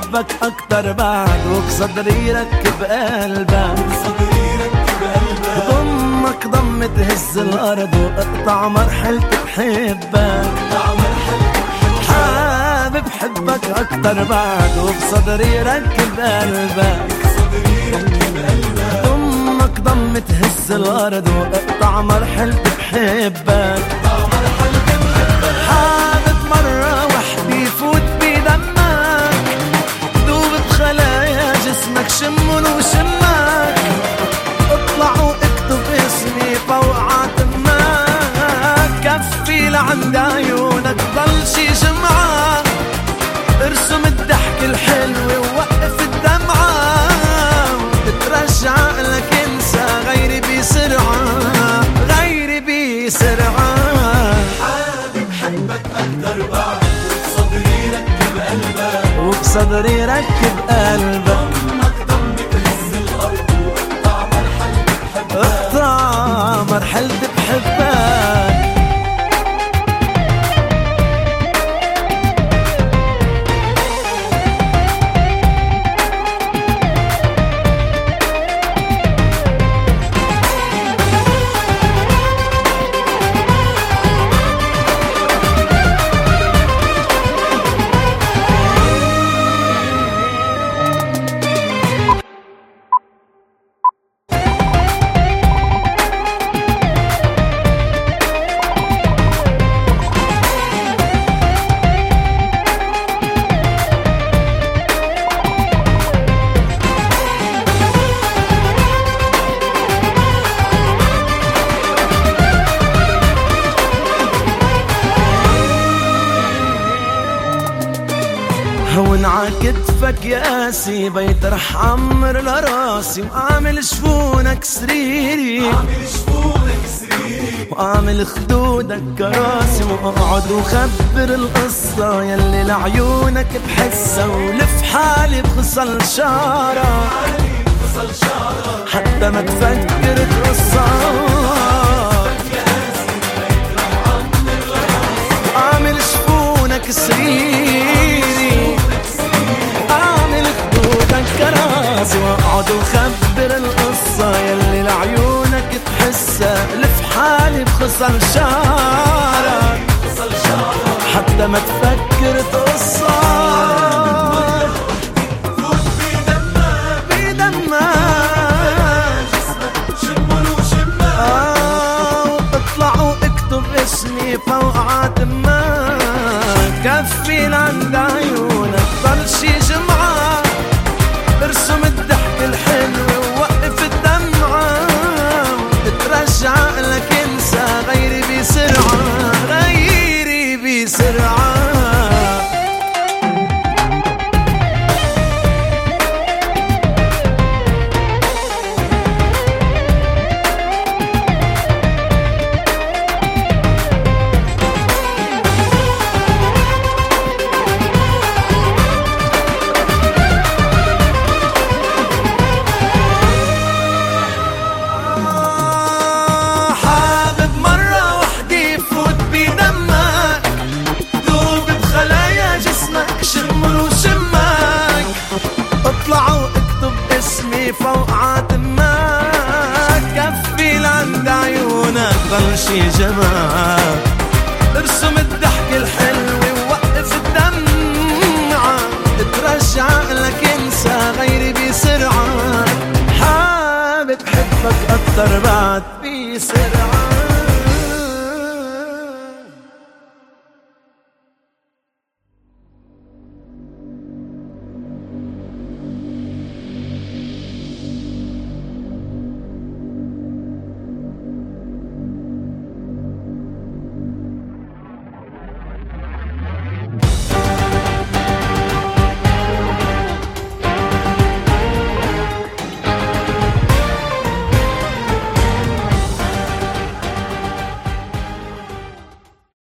بحبك أكتر بعد، وبصدري ركب قلبك، ضمك ضم تهز الأرض واقطع مرحلة بحبك. حابب حبك أكتر بعد، وبصدري ركب قلبك، ضمك ضم تهز الأرض واقطع مرحلة بحبك. حابب مرة وحدي فوت بدمك، دوب بخلايا جسمك شمن وشمك، اطلع واكتب اسمي فوق عتمك. كفي لعند عيونك ضل شي جمعة، ارسم الضحك الحلو ووقف الدمعة، بترجع لك انسى غيري بسرعة، غيري بسرعة. حابب حبك أكتر بعد، وبصدري ركب قلبك، وبصدري ركب قلبك، ضمك ضم تهز الأرض واقطع مرحلة بحبك، اقطع مرحلة بحبك. هون عكتفك يا قاسي، بيت رح عمر لراسي، وأعمل شفونك سريري، وأعمل خدودك كراسي، وأقعد وخبر القصة يلي لعيونك بحسها، ولف حالي بخصل شارة حتى ما تفكر تقصة. أعمل شفونك سريري، أعمل خدودك كراسي، وأقعد وخبر القصة يلي لعيونك تحسها، لف حالي بخصل شعرك حتى ما تفكر تقصة. فوت بدمك جسمك شمن وشمك، واطلع واكتب اسمي فوق عتمك. كفي لعند عيونك ضل شي جمعة، ارسم الضحك الحلو ووقف الدمعة، بترجع لك انسى غيري بسرعة، غيري بسرعة. اطلع واكتب اسمي فوق عتمك، كفي لعند عيونك ضل شي جمعة، ارسم الضحك الحلو ووقف الدمعة، ترجع لك انسى غيري بسرعة. حابب حبك اكتر بعد بسرعة.